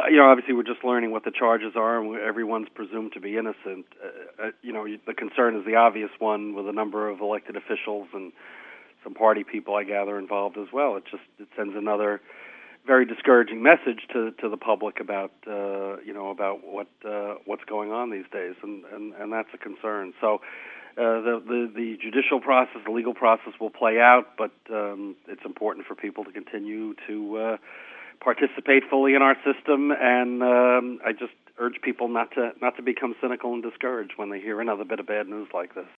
Obviously we're just learning what the charges are, and everyone's presumed to be innocent. The concern is the obvious one with a number of elected officials and some party people, I gather, involved as well. It sends another very discouraging message to the public about about what's going on these days, and that's a concern. So the judicial process, the legal process will play out, but it's important for people to continue to participate fully in our system, and I just urge people not to become cynical and discouraged when they hear another bit of bad news like this.